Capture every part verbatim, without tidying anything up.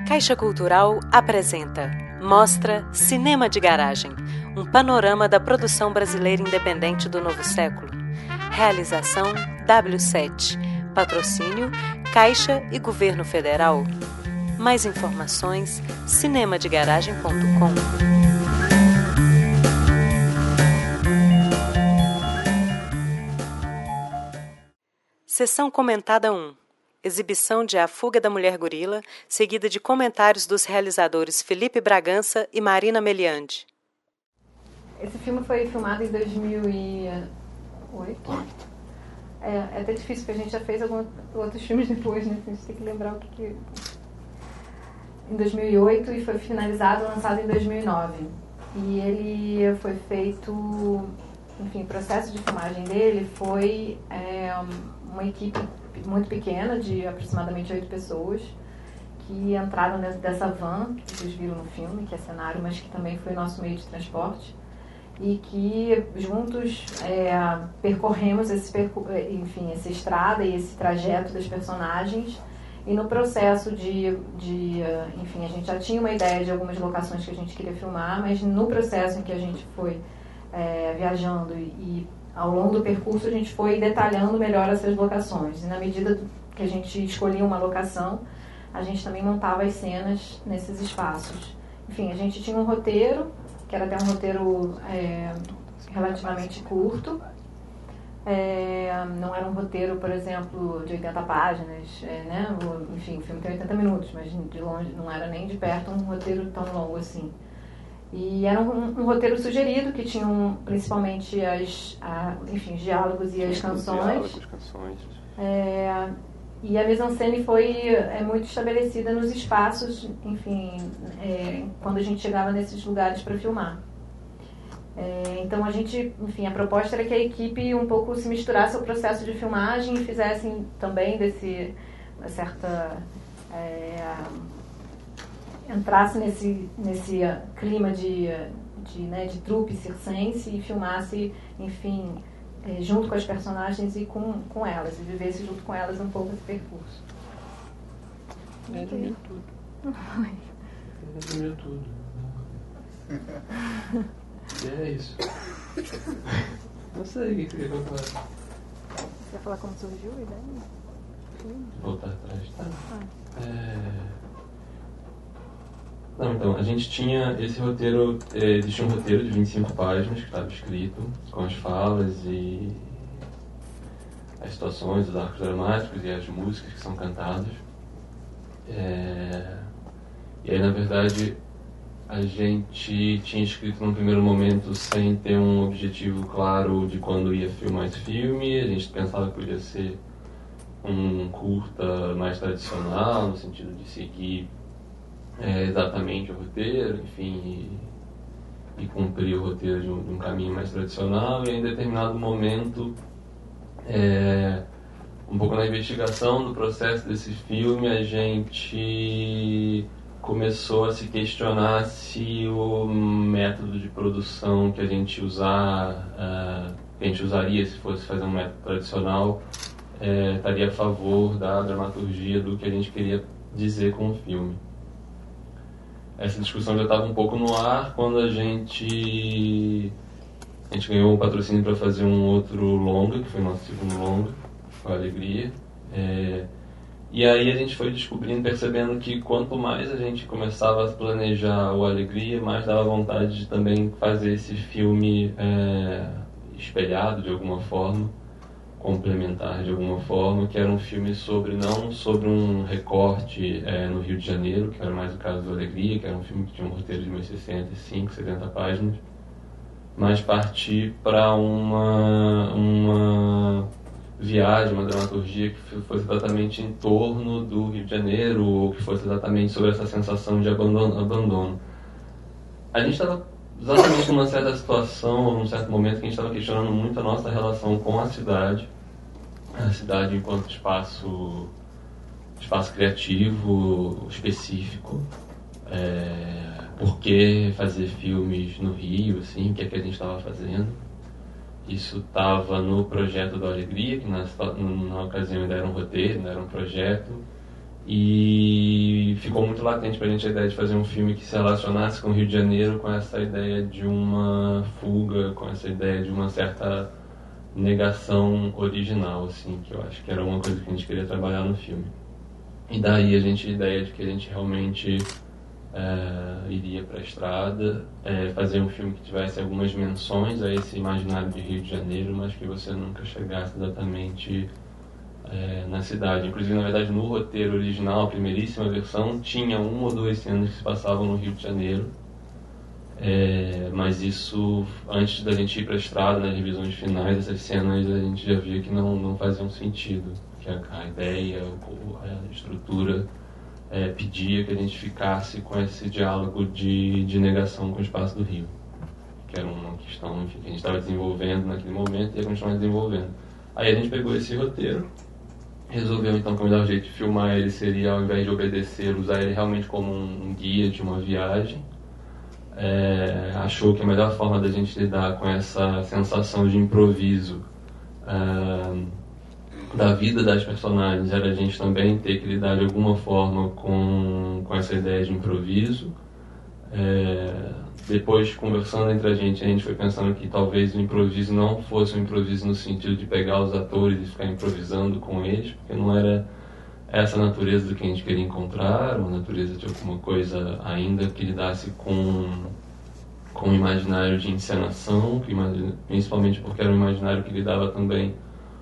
Caixa Cultural apresenta Mostra Cinema de Garagem, um panorama da produção brasileira independente do novo século. Realização dáblio sete. Patrocínio Caixa e Governo Federal. Mais informações cinema de garagem ponto com. Seção comentada um. Exibição de A Fuga da Mulher Gorila, seguida de comentários dos realizadores Felipe Bragança e Marina Meliandi. Esse filme foi filmado em dois mil e oito. É, é até difícil, porque a gente já fez alguns outros filmes depois, né? A gente tem que lembrar o que... que... Em dois mil e oito e foi finalizado, lançado em dois mil e nove. E ele foi feito... Enfim, o processo de filmagem dele foi é, uma equipe muito pequena, de aproximadamente oito pessoas, que entraram dentro dessa van, que vocês viram no filme, que é cenário, mas que também foi nosso meio de transporte, e que juntos é, percorremos esse, percur- enfim, essa estrada e esse trajeto das personagens. E no processo de, de, enfim, a gente já tinha uma ideia de algumas locações que a gente queria filmar, mas no processo em que a gente foi é, viajando e, e ao longo do percurso a gente foi detalhando melhor essas locações. E na medida que a gente escolhia uma locação, a gente também montava as cenas nesses espaços. Enfim, a gente tinha um roteiro, que era até um roteiro é, relativamente curto. É, não era um roteiro, por exemplo, de oitenta páginas, é, né? Enfim, o filme tem oitenta minutos, mas de longe não era nem de perto um roteiro tão longo assim. E era um, um roteiro sugerido, que tinham principalmente as, a, enfim, os diálogos e as canções. Diálogos, canções. É, e a mise-en-scène foi é, muito estabelecida nos espaços, enfim, é, quando a gente chegava nesses lugares para filmar. É, então a gente, enfim, a proposta era que a equipe um pouco se misturasse ao processo de filmagem e fizessem também desse, uma certa... É, entrasse nesse, nesse clima de, de, né, de trupe circense e filmasse, enfim, é, junto com as personagens e com, com elas, e vivesse junto com elas um pouco esse percurso. Resumiu tudo. Resumiu tudo. E é isso. Não sei o que você quer falar. Você vai falar como surgiu a ideia? Voltar atrás, tá? Ah. É... Não, então, a gente tinha esse roteiro, é, existia um roteiro de vinte e cinco páginas que estava escrito, com as falas e as situações, os arcos dramáticos e as músicas que são cantadas. É... E aí, na verdade, a gente tinha escrito num primeiro momento sem ter um objetivo claro de quando ia filmar esse filme. A gente pensava que podia ser um curta mais tradicional, no sentido de seguir É, exatamente o roteiro, enfim, e, e cumprir o roteiro de um, de um caminho mais tradicional. E em determinado momento, é, um pouco na investigação do processo desse filme, a gente começou a se questionar se o método de produção que a gente usar, uh, que a gente usaria se fosse fazer um método tradicional, é, estaria a favor da dramaturgia do que a gente queria dizer com o filme. Essa discussão já estava um pouco no ar quando a gente a gente ganhou um patrocínio para fazer um outro longa, que foi o nosso segundo longa, com a Alegria. É, e aí a gente foi descobrindo, percebendo que quanto mais a gente começava a planejar o Alegria, mais dava vontade de também fazer esse filme é, espelhado de alguma forma, complementar de alguma forma, que era um filme sobre, não sobre um recorte é, no Rio de Janeiro, que era mais o caso do Alegria, que era um filme que tinha um roteiro de umas sessenta e cinco, setenta páginas, mas partir para uma, uma viagem, uma dramaturgia que fosse exatamente em torno do Rio de Janeiro, ou que fosse exatamente sobre essa sensação de abandono. abandono. A gente estava exatamente numa certa situação, ou num certo momento, que a gente estava questionando muito a nossa relação com a cidade, a cidade enquanto espaço, espaço criativo, específico, é, por que fazer filmes no Rio, assim, o que é que a gente estava fazendo. Isso estava no projeto da Alegria, que na, na ocasião ainda era um roteiro, ainda era um projeto, e ficou muito latente pra gente a ideia de fazer um filme que se relacionasse com o Rio de Janeiro, com essa ideia de uma fuga, com essa ideia de uma certa negação original, assim, que eu acho que era uma coisa que a gente queria trabalhar no filme. E daí a gente, a ideia de que a gente realmente é, iria para a estrada, é, fazer um filme que tivesse algumas menções a esse imaginário de Rio de Janeiro, mas que você nunca chegasse exatamente é, na cidade. Inclusive, na verdade, no roteiro original, a primeiríssima versão, tinha uma ou duas cenas que se passavam no Rio de Janeiro, é, mas isso, antes da gente ir para a estrada, nas revisões finais, essas cenas a gente já via que não, não faziam sentido, que a, a ideia, a estrutura é, pedia que a gente ficasse com esse diálogo de, de negação com o espaço do Rio, que era uma questão, enfim, que a gente estava desenvolvendo naquele momento e ia continuar desenvolvendo. Aí a gente pegou esse roteiro, resolveu então que o melhor jeito de filmar ele seria, ao invés de obedecer, usar ele realmente como um guia de uma viagem. É, achou que a melhor forma da gente lidar com essa sensação de improviso é, da vida das personagens era a gente também ter que lidar de alguma forma com, com essa ideia de improviso. É, depois, conversando entre a gente, a gente foi pensando que talvez o improviso não fosse um improviso no sentido de pegar os atores e ficar improvisando com eles, porque não era essa natureza do que a gente queria encontrar, uma natureza de alguma coisa ainda que lidasse com, com o imaginário de encenação, que, principalmente porque era um imaginário que lidava também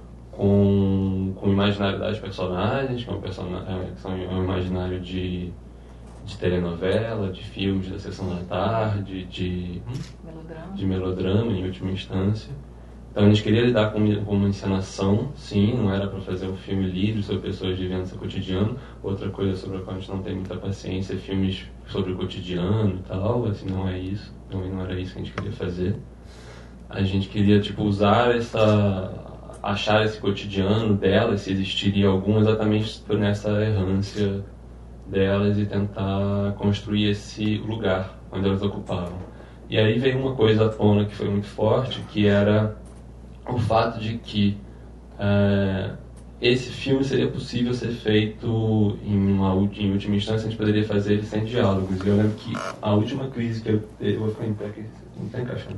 com, com o imaginário das personagens, que é um, persona, é um imaginário de, de telenovela, de filmes da Sessão da Tarde, de melodrama. de melodrama em última instância. Então a gente queria lidar com, com uma encenação, sim, não era para fazer um filme livre sobre pessoas vivendo seu cotidiano. Outra coisa sobre a qual a gente não tem muita paciência é filmes sobre o cotidiano e tal, assim, não é isso, não, não era isso que a gente queria fazer. A gente queria, tipo, usar essa, achar esse cotidiano delas, se existiria algum, exatamente nessa errância delas e tentar construir esse lugar onde elas ocupavam. E aí veio uma coisa à tona que foi muito forte, que era o fato de que uh, esse filme seria possível ser feito em, uma, em última instância, a gente poderia fazer ele sem diálogos. E eu lembro que a última crise que eu teve, eu vou ficar em pé aqui, não está encaixando.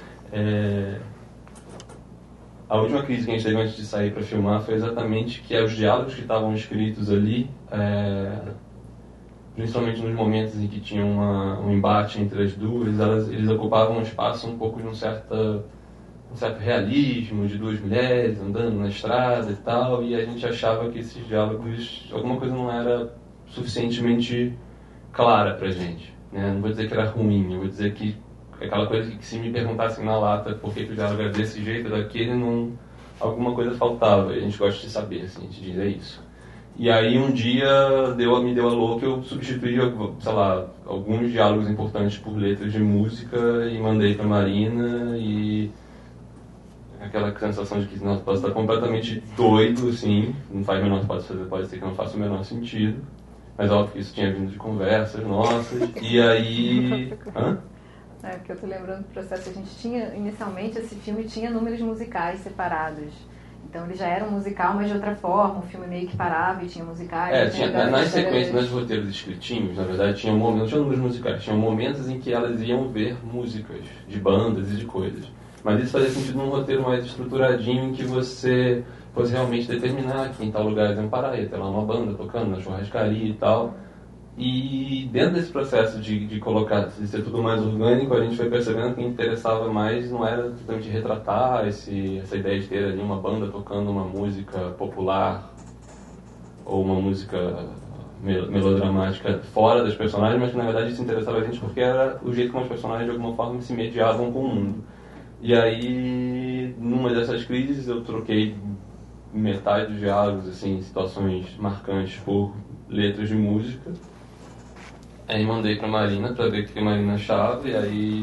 É, a última crise que a gente teve antes de sair para filmar foi exatamente que os diálogos que estavam escritos ali, é, principalmente nos momentos em que tinha uma, um embate entre as duas, elas, eles ocupavam um espaço um pouco de um certo, um certo realismo, de duas mulheres andando na estrada e tal, e a gente achava que esses diálogos, alguma coisa não era suficientemente clara pra gente, né? Não vou dizer que era ruim, eu vou dizer que aquela coisa que se me perguntassem na lata por que, que o diálogo era desse jeito, daquele, não, alguma coisa faltava, e a gente gosta de saber, assim, a gente diz, é isso. E aí um dia deu, me deu a louca, eu substituí, sei lá, alguns diálogos importantes por letras de música e mandei pra Marina, e aquela sensação de que nossa, posso estar completamente doido, assim, não faz o menor, pode, fazer, pode ser que não faça o menor sentido, mas óbvio que isso tinha vindo de conversas nossas, e aí... Hã? É, porque eu tô lembrando do processo, a gente tinha, inicialmente, esse filme tinha números musicais separados. Então ele já era um musical, mas de outra forma, um filme meio que parava e tinha musicais. É, tinha, tinha nas sequências, nos roteiros escritinhos, na verdade, tinha um momento, não tinha números musicais, tinha momentos em que elas iam ver músicas de bandas e de coisas. Mas isso fazia sentido num roteiro mais estruturadinho, em que você fosse realmente determinar que em tal lugar eles iam parar, ia ter lá uma banda tocando na churrascaria e tal. E dentro desse processo de, de colocar, de ser tudo mais orgânico, a gente foi percebendo que o que interessava mais não era exatamente retratar esse, essa ideia de ter ali uma banda tocando uma música popular ou uma música melodramática fora das personagens, mas que na verdade isso interessava a gente porque era o jeito como os personagens de alguma forma se mediavam com o mundo. E aí, numa dessas crises, eu troquei metade dos diálogos, assim, situações marcantes por letras de música. Aí mandei pra Marina pra ver o que a Marina achava, e aí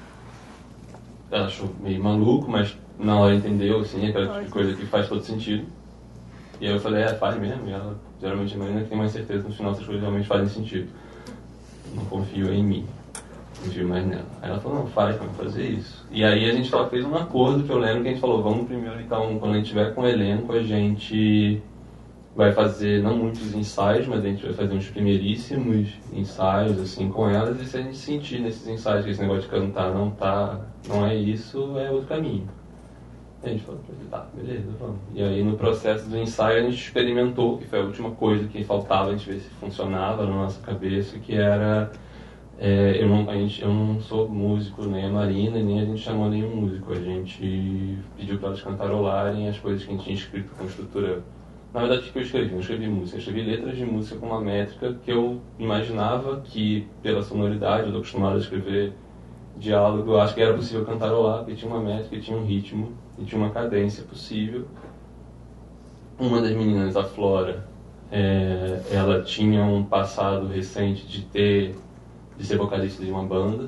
ela achou meio maluco, mas na hora entendeu, assim, aquela tipo de coisa que faz todo sentido. E aí eu falei, é, faz mesmo, e ela, geralmente a Marina tem mais certeza no final se as coisas realmente fazem sentido. Não confio em mim, confio mais nela. Aí ela falou, não, faz, vamos fazer isso. E aí a gente só fez um acordo, que eu lembro que a gente falou, vamos primeiro então, quando a gente estiver com o elenco, a gente vai fazer, não muitos ensaios, mas a gente vai fazer uns primeiríssimos ensaios, assim, com elas, e se a gente sentir nesses ensaios que esse negócio de cantar não tá, não é isso, é outro caminho. E a gente falou, tá, beleza, vamos. E aí no processo do ensaio a gente experimentou, que foi a última coisa que faltava, a gente ver se funcionava na nossa cabeça, que era, é, eu, não, a gente, eu não sou músico, nem a Marina, nem a gente chamou nenhum músico, a gente pediu para elas cantarolarem as coisas que a gente tinha escrito com estrutura. Na verdade, o que eu escrevi? Eu não escrevi música, eu escrevi letras de música com uma métrica que eu imaginava que, pela sonoridade, eu estou acostumado a escrever diálogo, eu acho que era possível cantarolar, porque tinha uma métrica, tinha um ritmo, e tinha uma cadência possível. Uma das meninas, a Flora, é, ela tinha um passado recente de ter, de ser vocalista de uma banda,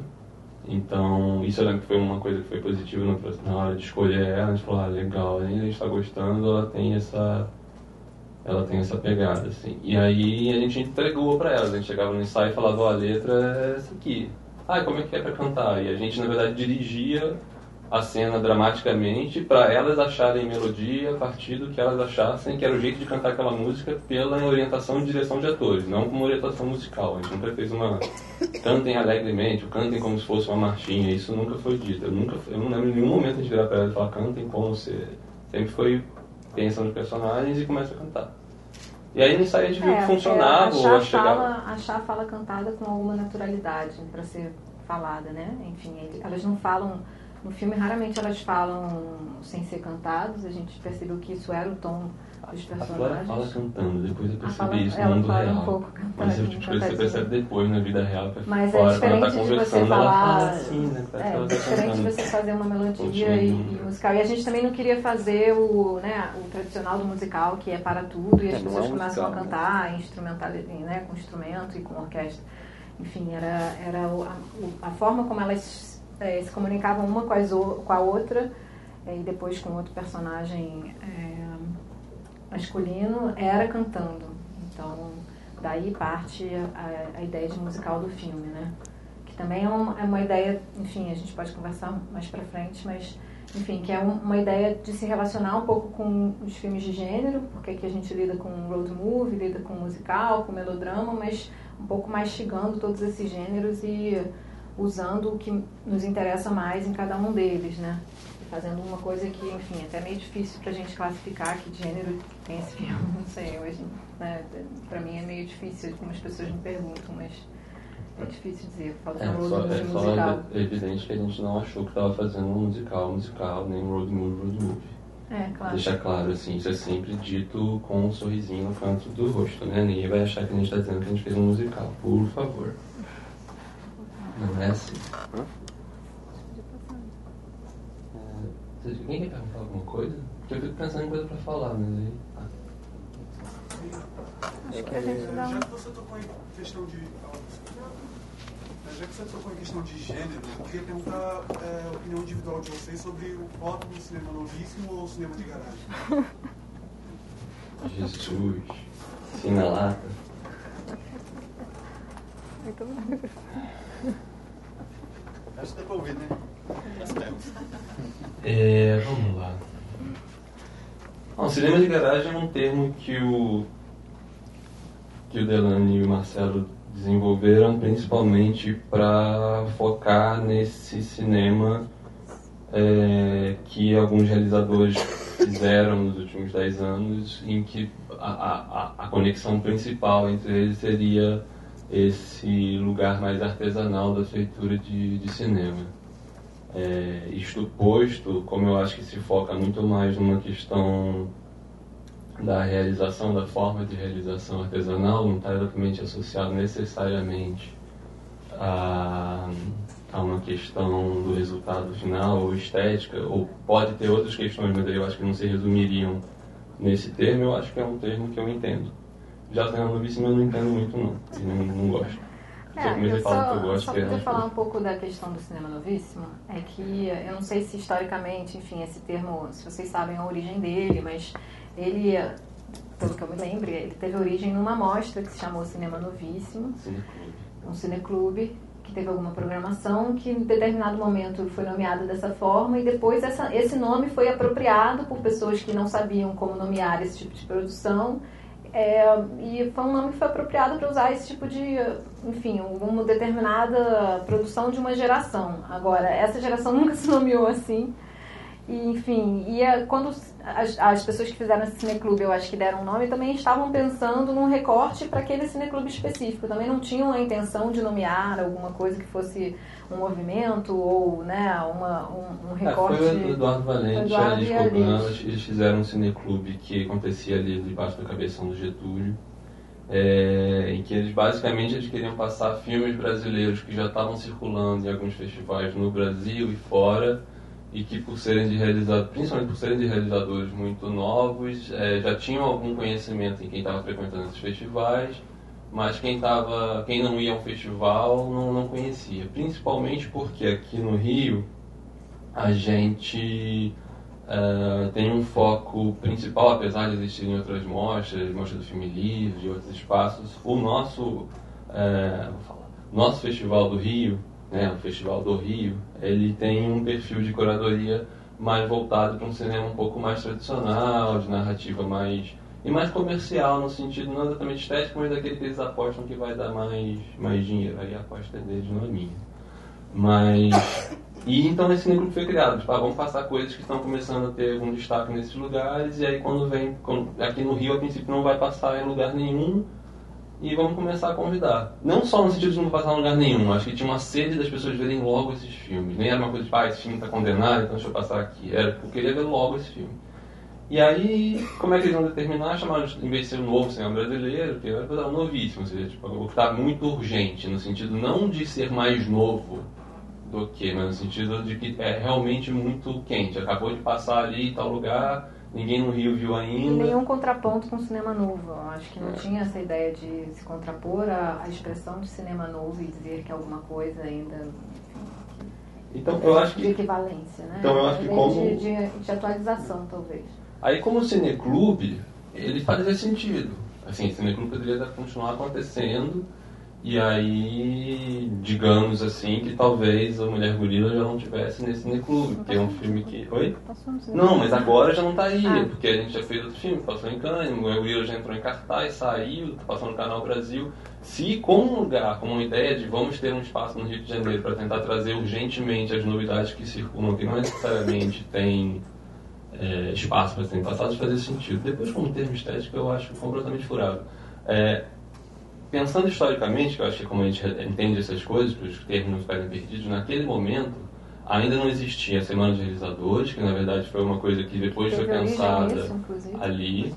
então isso eu lembro que foi uma coisa que foi positiva no, na hora de escolher ela. A gente falou, ah, legal, a gente está gostando, ela tem essa... ela tem essa pegada, assim. E aí a gente entregou pra elas, a gente chegava no ensaio e falava, ó, a letra é essa aqui. Ah, como é que é pra cantar? E a gente, na verdade, dirigia a cena dramaticamente para elas acharem melodia a partir do que elas achassem que era o jeito de cantar aquela música pela orientação e direção de atores, não como orientação musical. A gente nunca fez uma cantem alegremente, ou cantem como se fosse uma marchinha, isso nunca foi dito. Eu, nunca, eu não lembro em nenhum momento a gente virar para elas e falar cantem como você. Sempre foi pensa nos personagens e começa a cantar. E aí no ensaio a gente viu é, que funcionava. É, achar, ou chegava... fala, achar a fala cantada com alguma naturalidade para ser falada, né? Enfim, elas não falam... No filme, raramente elas falam sem ser cantados. A gente percebeu que isso era o tom dos personagens. A Flora fala cantando, depois eu percebi fala, isso no ela mundo fala real. Um pouco cantando, mas esse tipo de coisa você percebe depois na vida real. Que mas fora, é diferente quando ela tá de você falar, ela fala assim, né? É, ela é tá diferente cantando. de você fazer uma melodia e, e musical. E a gente também não queria fazer o, né, o tradicional do musical, que é para tudo, e as é, pessoas é um começam musical, a cantar, né? Instrumental, né, com instrumento e com orquestra. Enfim, era, era a, a forma como elas é, se comunicavam uma com, as, com a outra, é, e depois com outro personagem é, masculino, era cantando. Então, daí parte a, a ideia de musical do filme, né? Que também é uma, é uma ideia, enfim, a gente pode conversar mais pra frente, mas, enfim, que é um, uma ideia de se relacionar um pouco com os filmes de gênero, porque aqui a gente lida com road movie, lida com musical, com melodrama, mas um pouco mastigando todos esses gêneros e usando o que nos interessa mais em cada um deles, né? E fazendo uma coisa que, enfim, é até meio difícil pra gente classificar que gênero tem esse filme, não sei, hoje, né? Pra mim é meio difícil, algumas pessoas me perguntam, mas é difícil dizer. Falo de É, road só, movie é musical. só evidente que a gente não achou que estava fazendo um musical, musical, nem road movie, road movie. É, claro. Deixar claro, assim, isso é sempre dito com um sorrisinho no canto do rosto, né? Ninguém vai achar que a gente está dizendo que a gente fez um musical, por favor. Não é assim. É, alguém quer perguntar alguma coisa? Porque eu fico pensando em coisa pra falar, mas aí... Ah. Acho que a gente dá um... Já que você tocou em questão de... Já que você tocou em questão de gênero, eu queria perguntar é, a opinião individual de vocês sobre o voto no cinema novíssimo ou cinema de garagem. Jesus. Sim na lata. Muito bom. Acho que dá pra ouvir, né? É, vamos lá. Bom, cinema de garagem é um termo que o que o Delany e o Marcelo desenvolveram principalmente para focar nesse cinema é, que alguns realizadores fizeram nos últimos dez anos, em que a, a, a conexão principal entre eles seria esse lugar mais artesanal da feitura de, de cinema. É, isto posto, como eu acho que se foca muito mais numa questão da realização, da forma de realização artesanal, não está exatamente associado necessariamente a, a uma questão do resultado final ou estética, ou pode ter outras questões, mas eu acho que não se resumiriam nesse termo. Eu acho que é um termo que eu entendo. Já cinema novíssimo eu não entendo muito não, e não, não gosto. É, eu eu só, só, que eu gosto, só que é queria falar coisa. um pouco da questão do cinema novíssimo, é que eu não sei se historicamente, enfim, esse termo, se vocês sabem a origem dele, mas ele, pelo que eu me lembro, ele teve origem numa mostra que se chamou Cinema Novíssimo, Cineclube. um cineclube que teve alguma programação que em determinado momento foi nomeado dessa forma e depois essa, esse nome foi apropriado por pessoas que não sabiam como nomear esse tipo de produção É, e foi um nome que foi apropriado para usar esse tipo de, enfim, uma determinada produção de uma geração. Agora, essa geração nunca se nomeou assim. E, enfim, e é, quando as, as pessoas que fizeram esse cineclube, eu acho que deram um nome, também estavam pensando num recorte para aquele cineclube específico. Também não tinham a intenção de nomear alguma coisa que fosse um movimento ou, né, uma, um, um recorte. É, foi o Eduardo Valente, Eduardo a Alice e a Cogan, Alice. eles fizeram um cineclube que acontecia ali debaixo da cabeção do Getúlio, é, em que eles basicamente eles queriam passar filmes brasileiros que já estavam circulando em alguns festivais no Brasil e fora, e que por serem de realizadores, principalmente por serem de realizadores muito novos, é, já tinham algum conhecimento em quem estava frequentando esses festivais, mas quem, tava, quem não ia a um festival não, não conhecia. Principalmente porque aqui no Rio a gente uh, tem um foco principal, apesar de existirem outras mostras, mostras do Filme Livre e outros espaços. O nosso, uh, vou falar, nosso Festival do Rio, né, o Festival do Rio, ele tem um perfil de curadoria mais voltado para um cinema um pouco mais tradicional, de narrativa mais... e mais comercial, no sentido não exatamente estético, mas daquele que eles apostam que vai dar mais, mais dinheiro. Aí a aposta deles não é minha. Mas... E então esse cineclube foi criado. Tipo, ah, vamos passar coisas que estão começando a ter algum destaque nesses lugares, e aí quando vem... Quando, aqui no Rio, a princípio, não vai passar em lugar nenhum, e vamos começar a convidar. Não só no sentido de não passar em lugar nenhum, acho que tinha uma sede das pessoas verem logo esses filmes. Nem era uma coisa de, ah, esse filme está condenado, então deixa eu passar aqui. Era porque eu queria ver logo esse filme. E aí, como é que eles vão determinar? Chamaram, em vez de ser um novo cinema brasileiro, que era um novíssimo, ou seja, tipo, o que está muito urgente, no sentido não de ser mais novo do que, mas no sentido de que é realmente muito quente. Acabou de passar ali em tal lugar, ninguém no Rio viu ainda. E nenhum contraponto com cinema novo. Eu acho que não É. tinha essa ideia de se contrapor à, à expressão de cinema novo e dizer que alguma coisa ainda... Então, eu acho de que... equivalência, né? Então, eu acho que de, como- de, de, de atualização, talvez. Aí, como o cineclube, ele fazia sentido. Assim, o cineclube poderia continuar acontecendo, e aí, digamos assim, que talvez a Mulher Gorila já não tivesse nesse cineclube, porque é um filme que... Oi? Passou no cinema. Não, mas agora já não tá aí, Ah. porque a gente já fez outro filme, passou em Cannes, o Mulher Gorila já entrou em cartaz, saiu, tá passando no Canal Brasil. Se como um lugar, como uma ideia de vamos ter um espaço no Rio de Janeiro para tentar trazer urgentemente as novidades que circulam, que não necessariamente tem... É, espaço para serem passados, fazer sentido. Depois, como termo estético, eu acho completamente furado. É, pensando historicamente, que eu acho que como a gente entende essas coisas, para os termos não ficarem perdidos, naquele momento ainda não existia a Semana de Realizadores, que na verdade foi uma coisa que depois foi Teve origem pensada nisso, inclusive. ali.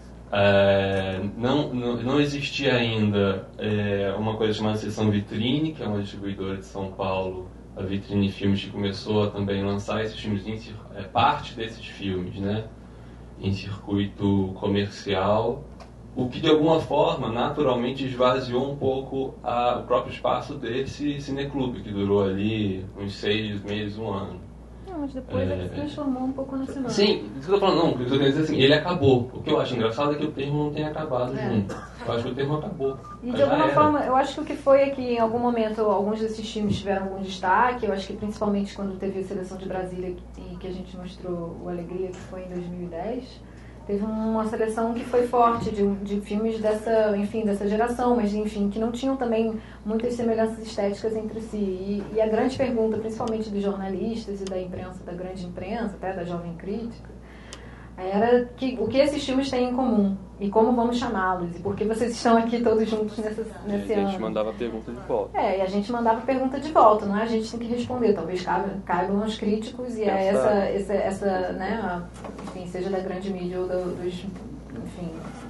É, não, não, não existia ainda é, uma coisa chamada Sessão Vitrine, que é uma distribuidora de São Paulo, a Vitrine Filmes, que começou a também lançar esses filmes, em, cir- é, parte desses filmes, né, em circuito comercial, o que de alguma forma, naturalmente, esvaziou um pouco a, o próprio espaço desse cineclube, que durou ali uns seis meses, um ano. Não, mas depois ele É. se transformou um pouco na semana. Sim, isso que eu tô falando, não, o que eu tô querendo dizer assim, ele acabou. O que eu acho engraçado é que o termo não tenha acabado É. junto. Eu acho que o termo acabou. E de Já alguma era. forma, eu acho que o que foi é que em algum momento alguns desses filmes tiveram algum destaque. Eu acho que principalmente quando teve a seleção de Brasília e que a gente mostrou o Alegria, que foi em dois mil e dez, teve uma seleção que foi forte de, de filmes dessa, enfim, dessa geração, mas enfim, que não tinham também muitas semelhanças estéticas entre si. E, e a grande pergunta, principalmente dos jornalistas e da imprensa, da grande imprensa, até da jovem crítica, era que, o que esses filmes têm em comum e como vamos chamá-los e por que vocês estão aqui todos juntos nessa, nesse a gente ano. mandava a pergunta de volta. É, e a gente mandava pergunta de volta, não é? A gente tem que responder, talvez caibam, caibam aos críticos e é essa, essa, essa, né, a, enfim, seja da grande mídia ou do, dos, enfim,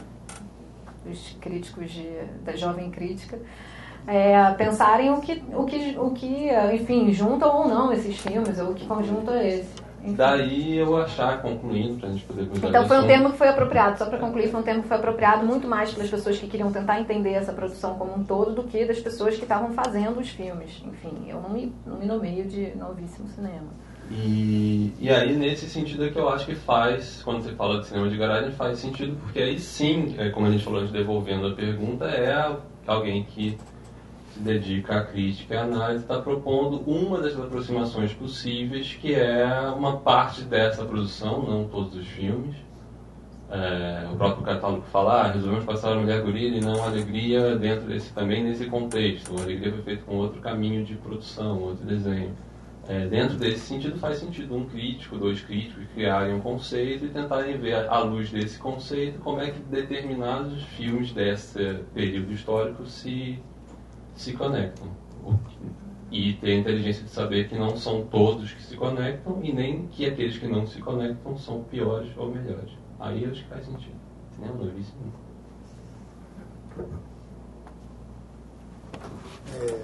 dos críticos de, da jovem crítica, é, pensarem o que, o que, o que, enfim, junta ou não esses filmes, ou o que conjunta esse. Enfim. Daí eu achar, concluindo, pra gente poder cuidar Então foi um disso, termo que foi apropriado, só para concluir, foi um termo que foi apropriado muito mais pelas pessoas que queriam tentar entender essa produção como um todo do que das pessoas que estavam fazendo os filmes. Enfim, eu não me, não me nomeio de novíssimo cinema. E, e aí, nesse sentido é que eu acho que faz, quando você fala de cinema de garagem, faz sentido, porque aí sim, é, como a gente falou antes, devolvendo a pergunta, é alguém que se dedica à crítica e à análise, está propondo uma das aproximações possíveis, que é uma parte dessa produção, não todos os filmes, É, o próprio catálogo fala, ah, resolvemos passar a Mulher Gorila e não a Alegria dentro desse, também nesse contexto. A Alegria foi feita com outro caminho de produção, outro desenho. É, dentro desse sentido faz sentido um crítico, dois críticos criarem um conceito e tentarem ver à luz desse conceito como é que determinados filmes desse período histórico se, se conectam. E ter a inteligência de saber que não são todos que se conectam e nem que aqueles que não se conectam são piores ou melhores. Aí eu acho que faz sentido. Né? O novíssimo. É,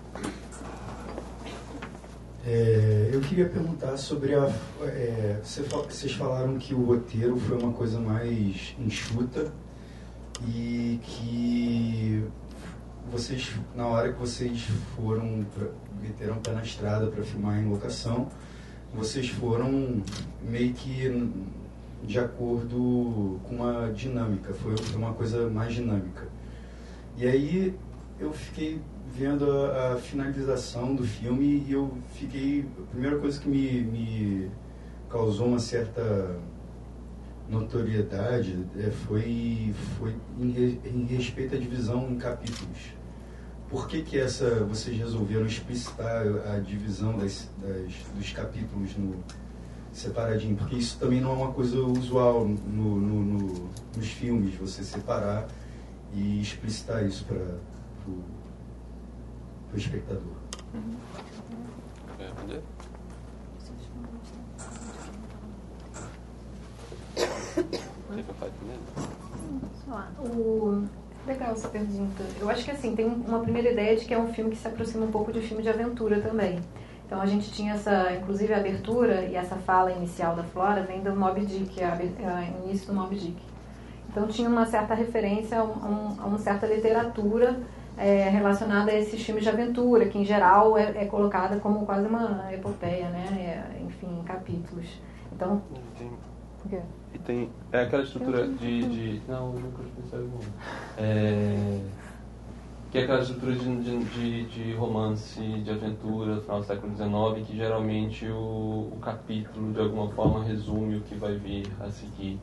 é, eu queria perguntar sobre a... É, vocês falaram que o roteiro foi uma coisa mais enxuta e que vocês, na hora que vocês foram, pra, meteram o pé na estrada para filmar em locação, vocês foram meio que de acordo com uma dinâmica, foi uma coisa mais dinâmica. E aí eu fiquei vendo a, a finalização do filme e eu fiquei... A primeira coisa que me, me causou uma certa notoriedade é, foi, foi em, em respeito à divisão em capítulos. Por que que essa, vocês resolveram explicitar a divisão das, das, dos capítulos no, separadinho? Porque isso também não é uma coisa usual no, no, no, nos filmes, você separar e explicitar isso para o espectador. Quer responder? O... Legal essa pergunta. Eu acho que assim, tem uma primeira ideia de que é um filme que se aproxima um pouco de filme de aventura também. Então a gente tinha essa, inclusive a abertura e essa fala inicial da Flora vem do Moby Dick, a, a início do Moby Dick. Então tinha uma certa referência a, um, a uma certa literatura é, relacionada a esses filmes de aventura, que em geral é, é colocada como quase uma epopeia, né? É, enfim, em capítulos. Então... Tem, o quê? E tem é aquela estrutura de, de... Não, eu nunca pensei em é, que é aquela estrutura de, de, de romance, de aventura do final do século dezenove, que geralmente o, o capítulo, de alguma forma, resume o que vai vir a seguir.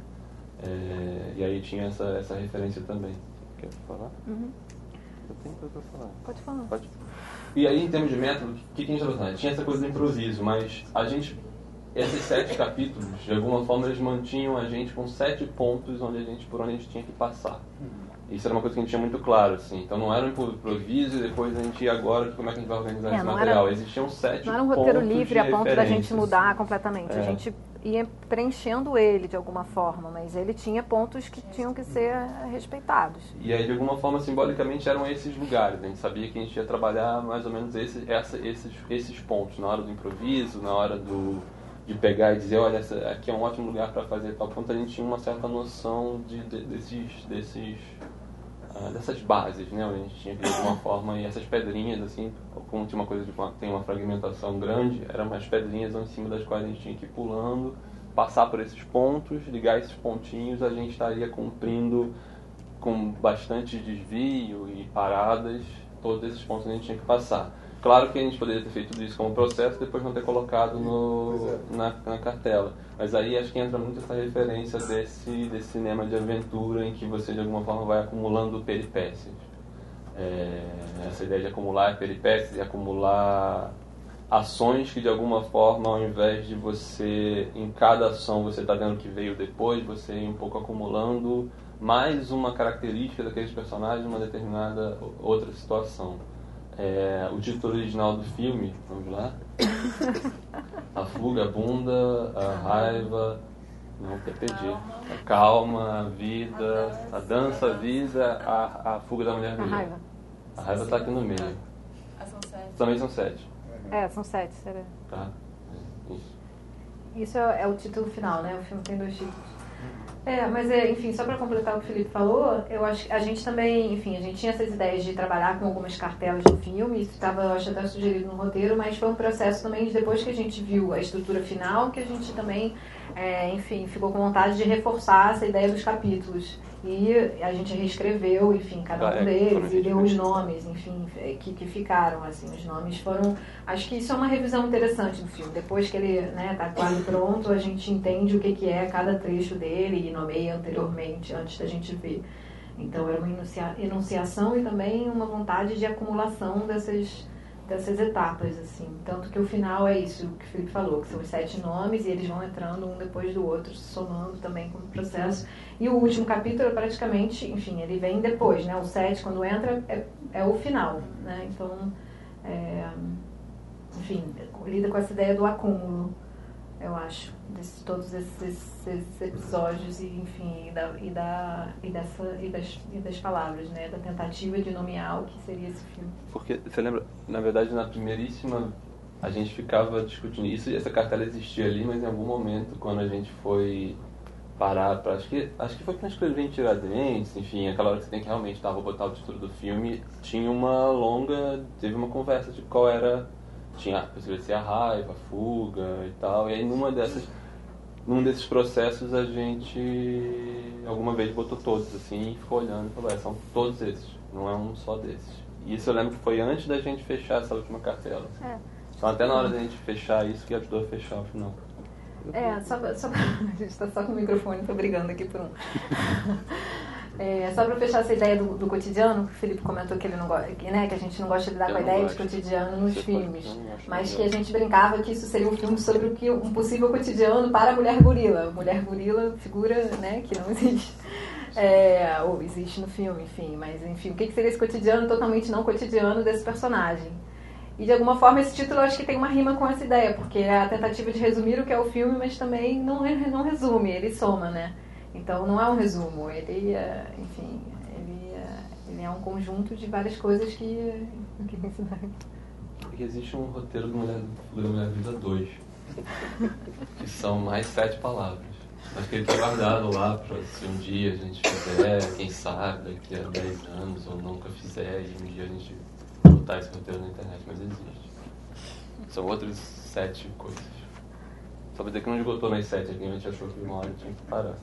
É, e aí tinha essa, essa referência também. Quer falar? Uhum. Eu tenho coisa para falar. Pode falar. Pode. E aí, em termos de método, o que, que a gente estava falando? Tinha essa coisa do improviso, mas a gente... Esses sete capítulos, de alguma forma, eles mantinham a gente com sete pontos onde a gente, por onde a gente tinha que passar. Isso era uma coisa que a gente tinha muito claro, assim. Então não era um improviso e depois a gente ia agora, como é que a gente vai organizar é, esse material. Era, Existiam sete pontos. Não era um roteiro livre a ponto da gente mudar assim. completamente. É. A gente ia preenchendo ele de alguma forma, mas ele tinha pontos que tinham que ser respeitados. E aí, de alguma forma, simbolicamente, eram esses lugares. A gente sabia que a gente ia trabalhar mais ou menos esses, essa, esses, esses pontos, na hora do improviso, na hora do... de pegar e dizer, olha, essa, aqui é um ótimo lugar para fazer tal ponto, a gente tinha uma certa noção de, de, desses, desses, uh, dessas bases, né? A gente tinha que, de alguma forma, e essas pedrinhas, assim, como tinha uma coisa de uma, tem uma fragmentação grande, eram umas pedrinhas em cima das quais a gente tinha que ir pulando, passar por esses pontos, ligar esses pontinhos, a gente estaria cumprindo com bastante desvio e paradas, todos esses pontos a gente tinha que passar. Claro que a gente poderia ter feito tudo isso como processo e depois não ter colocado no, na, na cartela. Mas aí acho que entra muito essa referência desse, desse cinema de aventura em que você de alguma forma vai acumulando peripécias. É, essa ideia de acumular peripécias e acumular ações que de alguma forma, ao invés de você, em cada ação você está vendo o que veio depois, você ir um pouco acumulando mais uma característica daqueles personagens numa determinada outra situação. É, o título original do filme, vamos lá? A fuga, a bunda, a raiva, não, P P G. A calma, a vida, a dança, a vida, a, a fuga da mulher. A raiva. A raiva está aqui no meio. São sete. Também são sete. É, são sete. Será? Tá. Isso. Isso é, é o título final, né? O filme tem dois títulos. É, mas é, enfim, só para completar o que o Felipe falou, eu acho que a gente também, enfim, a gente tinha essas ideias de trabalhar com algumas cartelas do filme, isso estava, eu acho, até sugerido no roteiro, mas foi um processo também de depois que a gente viu a estrutura final, que a gente também, é, enfim, ficou com vontade de reforçar essa ideia dos capítulos. E a gente reescreveu, enfim, cada um deles e deu os nomes, enfim, que, que ficaram, assim, os nomes foram... Acho que isso é uma revisão interessante do filme. Depois que ele, né, tá quase pronto, a gente entende o que, que é cada trecho dele e nomeia anteriormente, antes da gente ver. Então, era uma enuncia, enunciação e também uma vontade de acumulação dessas, dessas etapas, assim. Tanto que o final é isso que o Felipe falou, que são os sete nomes e eles vão entrando um depois do outro, somando também como processo. E o último capítulo, praticamente, enfim, ele vem depois, né? O sete, quando entra, é, é o final, né? Então, é, enfim, lida com essa ideia do acúmulo, eu acho, de todos esses, esses episódios e, enfim, e, da, e, da, e, dessa, e, das, e das palavras, né? Da tentativa de nomear o que seria esse filme. Porque, você lembra, na verdade, na primeiríssima, a gente ficava discutindo isso, e essa cartela existia ali, mas em algum momento, quando a gente foi parar para... Acho que, acho que foi quando escrevi em Tiradentes, enfim, aquela hora que você tem que realmente dar, vou botar o título do filme, tinha uma longa... Teve uma conversa de qual era... Tinha a possibilidade de ser a raiva, a fuga e tal, e aí numa dessas... Num desses processos a gente alguma vez botou todos assim e ficou olhando e falou, é, são todos esses, não é um só desses. E isso eu lembro que foi antes da gente fechar essa última cartela. Assim. É. Então até na hora da gente fechar isso que ajudou a fechar o final. É, só, só, a gente está só com o microfone, tô brigando aqui por um. É, só para fechar essa ideia do, do cotidiano, que o Felipe comentou que ele não gosta, que, né, que a gente não gosta de lidar eu com a ideia gosto. de cotidiano nos Você filmes, pode, mas que a gente brincava que isso seria um filme sobre o que um possível cotidiano para a mulher gorila. Mulher gorila, figura, né, que não existe. É, ou existe no filme, enfim, mas enfim, o que seria esse cotidiano totalmente não cotidiano desse personagem? E de alguma forma esse título eu acho que tem uma rima com essa ideia, porque é a tentativa de resumir o que é o filme, mas também não, não resume, ele soma, né? Então não é um resumo, ele, enfim, ele, ele é um conjunto de várias coisas que... que Porque existe um roteiro do Mulher, do Mulher Vida dois, que são mais sete palavras. Acho que ele está guardado lá para se um dia a gente fizer, quem sabe, daqui a dez anos ou nunca fizer, e um dia a gente botar esse roteiro na internet, mas existe. São outras sete coisas. Só para dizer que não esgotou nas sete aqui, a gente achou que uma hora tinha que parar.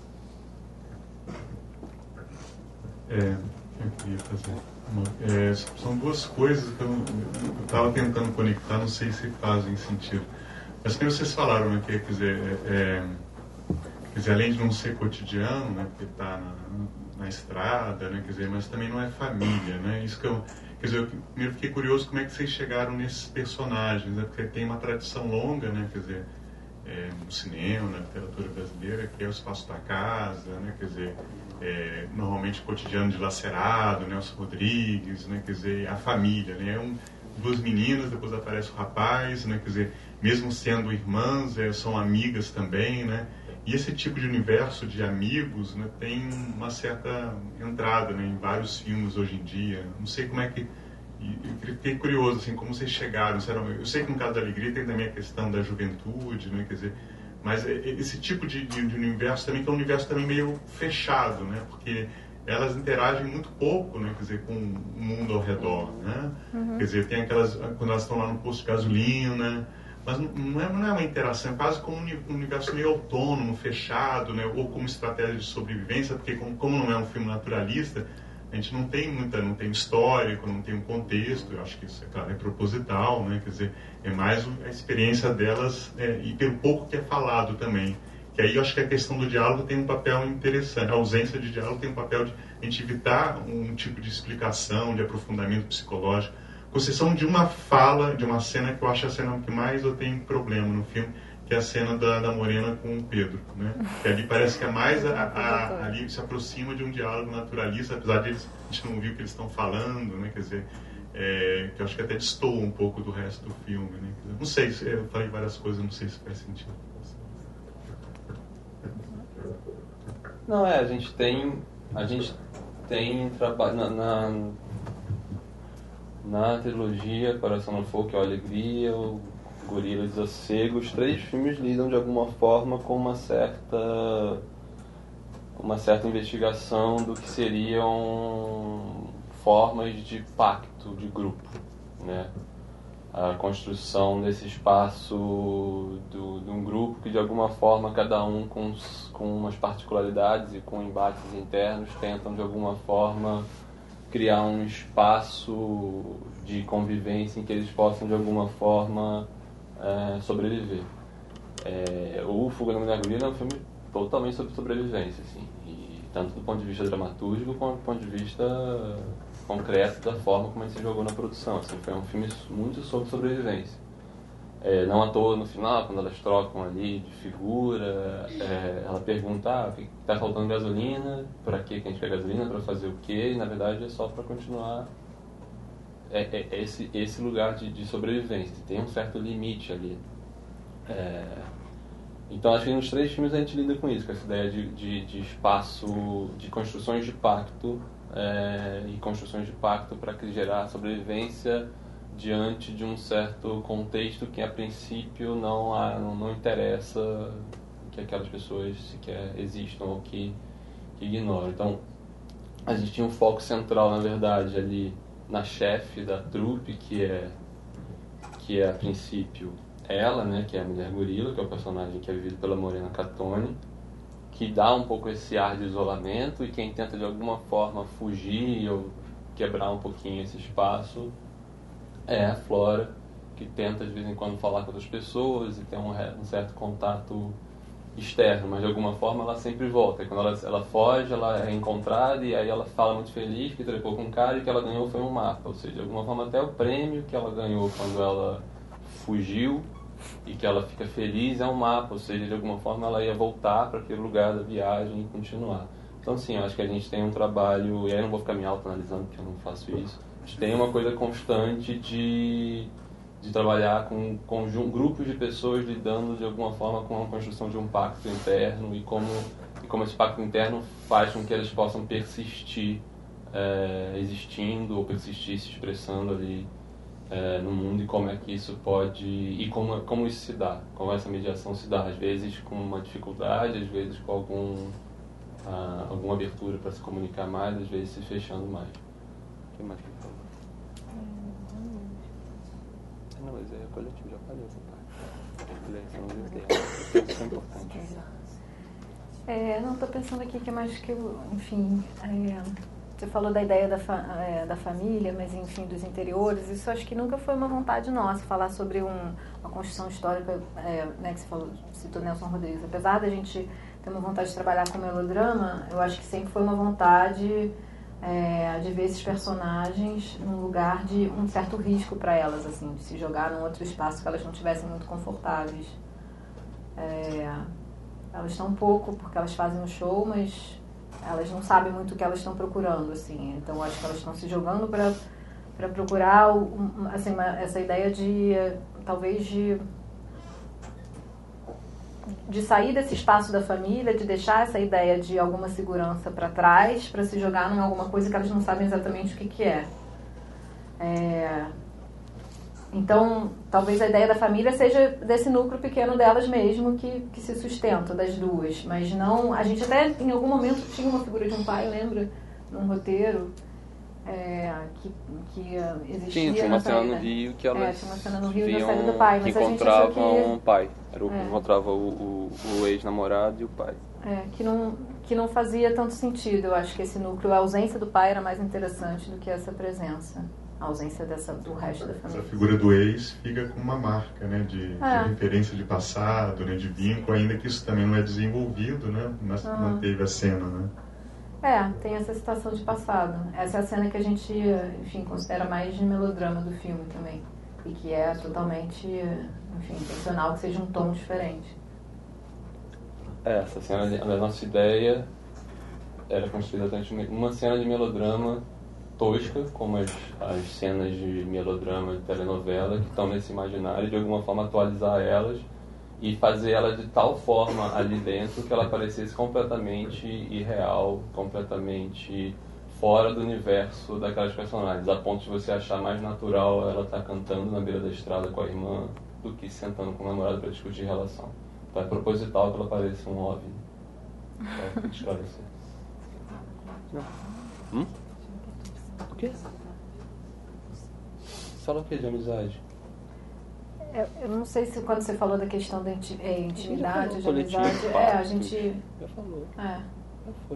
É, eu queria fazer uma, é, são duas coisas que eu estava tentando conectar, não sei se fazem sentido. Mas que vocês falaram, né, que, quer dizer, é, quer dizer, além de não ser cotidiano, né, porque está na, na estrada, né, quer dizer, mas também não é família, né? Isso que eu, quer dizer, eu primeiro fiquei curioso como é que vocês chegaram nesses personagens, né, porque tem uma tradição longa, né, quer dizer, é, no cinema, na literatura brasileira, que é o espaço da casa, né, quer dizer, é, normalmente o cotidiano dilacerado, Nelson Rodrigues, né, quer dizer, a família, né, um, duas meninas, depois aparece o rapaz, né, quer dizer, mesmo sendo irmãs, é, são amigas também, né, e esse tipo de universo de amigos, né, tem uma certa entrada, né, em vários filmes hoje em dia. Não sei como é que... Eu fiquei curioso, assim, como vocês chegaram. Eu sei que no caso da Alegria tem também a questão da juventude, né, quer dizer, mas esse tipo de, de, de universo também, que é um universo também meio fechado, né, porque elas interagem muito pouco, né, quer dizer, com o mundo ao redor, né, uhum. Quer dizer, tem aquelas, quando elas estão lá no posto de gasolina, mas não é, não é uma interação, é quase como um universo meio autônomo, fechado, né, ou como estratégia de sobrevivência, porque como, como não é um filme naturalista, a gente não tem muita, não tem histórico, não tem um contexto. Eu acho que isso, é claro, é proposital, né? Quer dizer, é mais a experiência delas, é, e pelo pouco que é falado também. Que aí eu acho que a questão do diálogo tem um papel interessante, a ausência de diálogo tem um papel de a gente evitar um tipo de explicação, de aprofundamento psicológico, com exceção de uma fala, de uma cena que eu acho a cena que mais eu tenho problema no filme, que é a cena da, da Morena com o Pedro, né? Que ali parece que é mais a, a, ali se aproxima de um diálogo naturalista, apesar de eles, a gente não ouvir o que eles estão falando, né? Quer dizer, é, que eu acho que até destoa um pouco do resto do filme, né? Dizer, não sei, eu falei várias coisas, não sei se faz sentido. Não, é, a gente tem, a gente tem trabalho na, na, na trilogia Coração no Fogo, que é a Alegria, o Gorila e Desassossego, os três filmes lidam de alguma forma com uma certa uma certa investigação do que seriam formas de pacto de grupo, né? a construção desse espaço do, de um grupo que, de alguma forma, cada um com, com umas particularidades e com embates internos tentam, de alguma forma, criar um espaço de convivência em que eles possam, de alguma forma, é, sobreviver. É, o Fuga da Mulher Gorila é um filme totalmente sobre sobrevivência, assim, e tanto do ponto de vista dramatúrgico quanto do ponto de vista concreto da forma como ele se jogou na produção. Assim, foi um filme muito sobre sobrevivência. É, não à toa, no final, quando elas trocam ali de figura, é, ela pergunta, ah, está faltando gasolina, para que a gente quer gasolina, para fazer o quê? E, na verdade, é só para continuar é, é, esse, esse lugar de, de sobrevivência. Tem um certo limite ali. É, então, acho que nos três filmes a gente lida com isso, com essa ideia de, de, de espaço, de construções de pacto, é, e construções de pacto para gerar sobrevivência diante de um certo contexto que, a princípio, não, há, não, não interessa que aquelas pessoas sequer existam ou que, que ignoram. Então, a gente tinha um foco central, na verdade, ali na chefe da trupe, que é, que é a princípio, ela, né, que é a Mulher Gorila, que é o personagem que é vivido pela Morena Catone, que dá um pouco esse ar de isolamento, e quem tenta de alguma forma fugir ou quebrar um pouquinho esse espaço é a Flora, que tenta de vez em quando falar com outras pessoas e ter um, um certo contato externo, mas de alguma forma ela sempre volta. E quando ela, ela foge, ela é encontrada e aí ela fala muito feliz que trepou com um cara e que ela ganhou foi um mapa. Ou seja, de alguma forma até o prêmio que ela ganhou quando ela fugiu e que ela fica feliz é um mapa, ou seja, de alguma forma ela ia voltar para aquele lugar da viagem e continuar. Então, sim, eu acho que a gente tem um trabalho, e aí eu não vou ficar me autoanalisando porque eu não faço isso, a gente tem uma coisa constante de, de trabalhar com, com grupos de pessoas lidando de alguma forma com a construção de um pacto interno e como, e como esse pacto interno faz com que eles possam persistir é, existindo ou persistir se expressando ali É, no mundo, e como é que isso pode, e como, como isso se dá, como essa mediação se dá, às vezes com uma dificuldade, às vezes com algum, ah, alguma abertura para se comunicar mais, às vezes se fechando mais. O que mais que falou? Não, mas é coletivo, já falei essa parte. Isso é importante. É, não, estou pensando aqui que é mais que, enfim, é, você falou da ideia da, fa, é, da família, mas enfim, dos interiores. Isso acho que nunca foi uma vontade nossa, falar sobre um, uma construção histórica, é, né, que você falou, citou Nelson Rodrigues. Apesar da gente ter uma vontade de trabalhar com melodrama, eu acho que sempre foi uma vontade é, de ver esses personagens num lugar de um certo risco para elas, assim, de se jogar num outro espaço que elas não estivessem muito confortáveis. É, elas estão um pouco, porque elas fazem um show, mas elas não sabem muito o que elas estão procurando, assim. Então, acho que elas estão se jogando para para procurar, um, assim, uma, essa ideia de, talvez, de, de sair desse espaço da família, de deixar essa ideia de alguma segurança para trás, para se jogar em alguma coisa que elas não sabem exatamente o que, que é. É... Então, talvez a ideia da família seja desse núcleo pequeno delas mesmo, que, que se sustenta, das duas. Mas não... A gente até, em algum momento, tinha uma figura de um pai, lembra? Num roteiro, é, que, que existia... Sim, tinha uma cena saída. no Rio que elas é, tinha uma cena no Rio viam, da saída do pai, mas que a gente achou que... encontravam o pai. Era o, é. Encontrava o, o, o ex-namorado e o pai. É, que não, que não fazia tanto sentido. Eu acho que esse núcleo, a ausência do pai era mais interessante do que essa presença. A ausência dessa, do resto da família. Essa figura do ex fica com uma marca, né, de, é. de referência de passado, né, de vínculo, ainda que isso também não é desenvolvido, né, mas uhum. manteve a cena, né. É, tem essa citação de passado. Essa é a cena que a gente, enfim, considera mais de melodrama do filme também. E que é totalmente, enfim, intencional que seja um tom diferente. É, essa cena, a nossa ideia era construída durante uma cena de melodrama tosca, como as, as cenas de melodrama de telenovela que estão nesse imaginário, de alguma forma atualizar elas e fazer ela de tal forma ali dentro que ela parecesse completamente irreal, completamente fora do universo daquelas personagens, a ponto de você achar mais natural ela estar cantando na beira da estrada com a irmã do que sentando com o namorado para discutir relação. Então é proposital que ela pareça um OVNI. Para esclarecer. Não. Hum? O quê? Fala o que de amizade? Eu não sei se quando você falou da questão da inti- é, intimidade, de coletivo, amizade, é, a gente... Já falou. É. Já foi.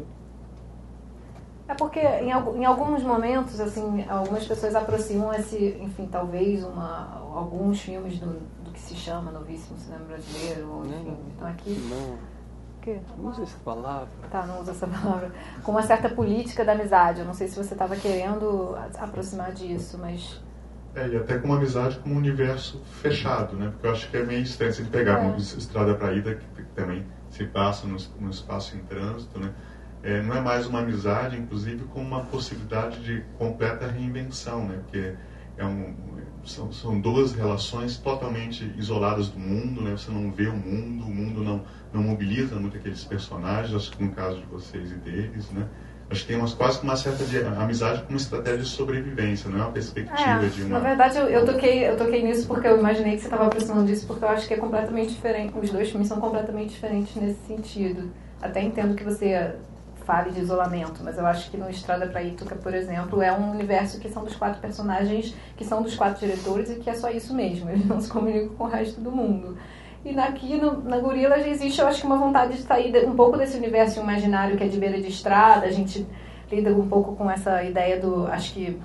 É porque em, algu- em alguns momentos, assim, algumas pessoas aproximam esse, enfim, talvez uma, alguns filmes do, do que se chama novíssimo cinema brasileiro, ou enfim, Não, então aqui... Não, O quê? não usa essa palavra. Tá, não usa essa palavra. Com uma certa política da amizade. Eu não sei se você estava querendo a- aproximar disso, mas... É, e até com uma amizade como um universo fechado, né? Porque eu acho que é meio estranho se pegar É. uma Estrada para Ida, que também se passa no, no espaço em trânsito, né? É, não é mais uma amizade, inclusive, com uma possibilidade de completa reinvenção, né? Porque é um, são, são duas relações totalmente isoladas do mundo, né? Você não vê o mundo, o mundo não, não mobiliza muito aqueles personagens, acho que no caso de vocês e deles, né? Acho que tem umas, quase que uma certa de, amizade como uma estratégia de sobrevivência, não é uma perspectiva É, de uma... na verdade, eu, eu, toquei, eu toquei nisso porque eu imaginei que você estava aproximando disso, porque eu acho que é completamente diferente. Os dois filmes são completamente diferentes nesse sentido. Até entendo que você fale de isolamento, mas eu acho que no Estrada para Ítaca, por exemplo, é um universo que são dos quatro personagens, que são dos quatro diretores e que é só isso mesmo. Eles não se comunicam com o resto do mundo. E aqui no, na Gorila já existe, eu acho que uma vontade de sair um pouco desse universo imaginário que é de beira de estrada. A gente lida um pouco com essa ideia do, acho que,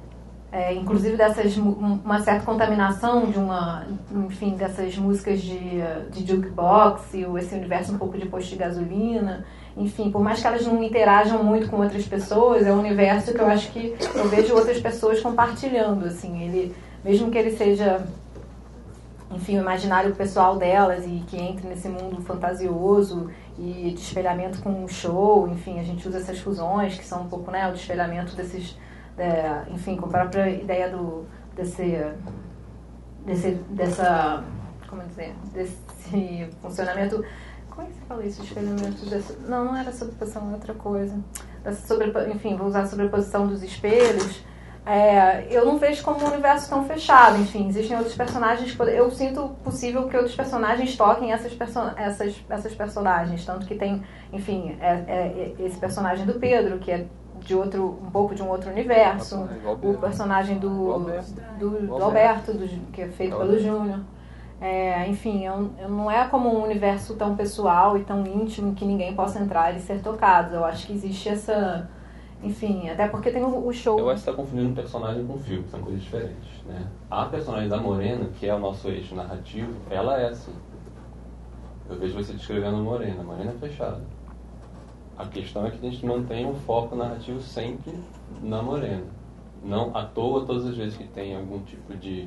é, inclusive dessas, uma certa contaminação de uma, enfim, dessas músicas de, de jukebox e esse universo um pouco de posto de gasolina. Enfim, por mais que elas não interajam muito com outras pessoas, é um universo que eu acho que eu vejo outras pessoas compartilhando, assim, ele, mesmo que ele seja... enfim, o imaginário pessoal delas e que entre nesse mundo fantasioso e de espelhamento com um show, enfim, a gente usa essas fusões que são um pouco, né, o espelhamento desses, é, enfim, com a própria ideia do, desse, desse, dessa, como dizer, desse funcionamento, como é que você fala isso, espelhamento desse, não, não era sobreposição, é outra coisa, dessa sobre, enfim, vou usar a sobreposição dos espelhos. É, eu não vejo como um universo tão fechado, enfim, existem outros personagens, eu sinto possível que outros personagens toquem essas, perso essas, essas personagens, tanto que tem, enfim, é, é, esse personagem do Pedro, que é de outro, um pouco de um outro universo, o personagem do, do, do Alberto, do, que é feito pelo Júnior. É, enfim, eu, eu não é como um universo tão pessoal e tão íntimo que ninguém possa entrar e ser tocado. Eu acho que existe essa... Enfim, até porque tem o, o show... Eu acho que você está confundindo um personagem com um filme, são coisas diferentes, né? A personagem da Morena, que é o nosso eixo narrativo, ela é assim. Eu vejo você descrevendo a Morena, a Morena é fechada. A questão é que a gente mantém um foco narrativo sempre na Morena. Não à toa, todas as vezes que tem algum tipo de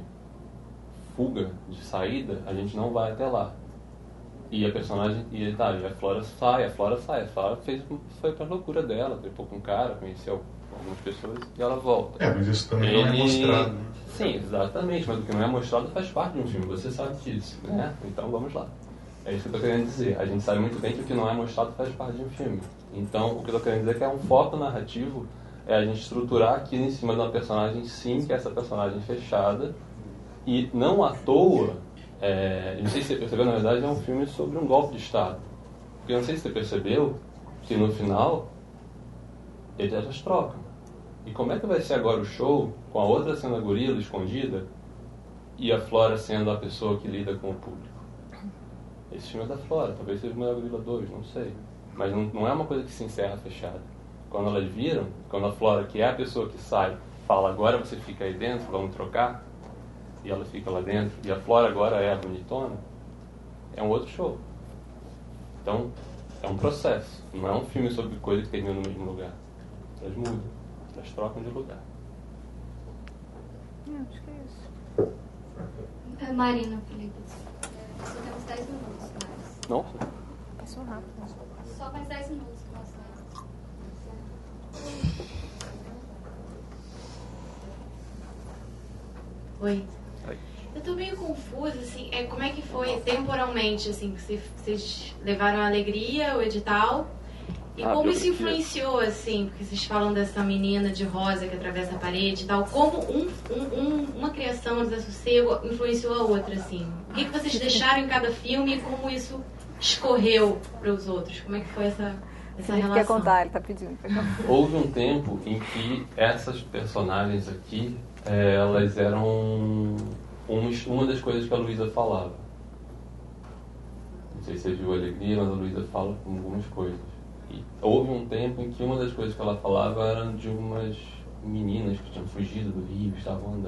fuga, de saída, a gente não vai até lá. E a personagem, e, tá, e a Flora sai, a Flora sai, a Flora fez, foi pra loucura dela, trepou com um cara, conheceu algumas pessoas e ela volta. É, mas isso também Ele... não é mostrado. Né? Sim, exatamente, mas o que não é mostrado faz parte de um filme, você sabe disso, né? Então vamos lá. É isso que eu tô querendo dizer. A gente sabe muito bem que o que não é mostrado faz parte de um filme. Então, o que eu tô querendo dizer é que é um foco narrativo, é a gente estruturar aqui em cima de uma personagem, sim, que é essa personagem fechada, e não à toa, é, não sei se você percebeu, na verdade é um filme sobre um golpe de Estado. Porque eu não sei se você percebeu que no final eles trocam. E como é que vai ser agora o show com a outra sendo a gorila escondida e a Flora sendo a pessoa que lida com o público? Esse filme é da Flora, talvez seja o Mulher Gorila dois, não sei. Mas não, não é uma coisa que se encerra fechada. Quando elas viram, quando a Flora, que é a pessoa que sai, fala agora você fica aí dentro, vamos trocar, e ela fica lá dentro, e a Flora agora é a bonitona, é um outro show. Então, é um processo. Não é um filme sobre coisa que termina no mesmo lugar. Elas mudam, elas trocam de lugar. Acho que é isso. É Marina, Felipe. Só temos dez minutos mais. Nossa. Passou rápido. Só mais dez minutos que nós temos. Oi. Oi. Eu tô meio confusa, assim, é, como é que foi temporalmente, assim, que vocês levaram a alegria, o edital, e Ah, como isso biografia. influenciou, assim, porque vocês falam dessa menina de rosa que atravessa a parede e tal, como um, um, um, uma criação de Desassossego influenciou a outra, assim? O que, que vocês deixaram em cada filme e como isso escorreu para os outros? Como é que foi essa, essa Ele relação? quer contar, ele tá pedindo. Houve um tempo em que essas personagens aqui, é, elas eram uma, uma das coisas que a Luísa falava. Não sei se você viu a Alegria, mas a Luísa fala algumas coisas. E houve um tempo em que uma das coisas que ela falava era de umas meninas que tinham fugido do Rio, estavam andando.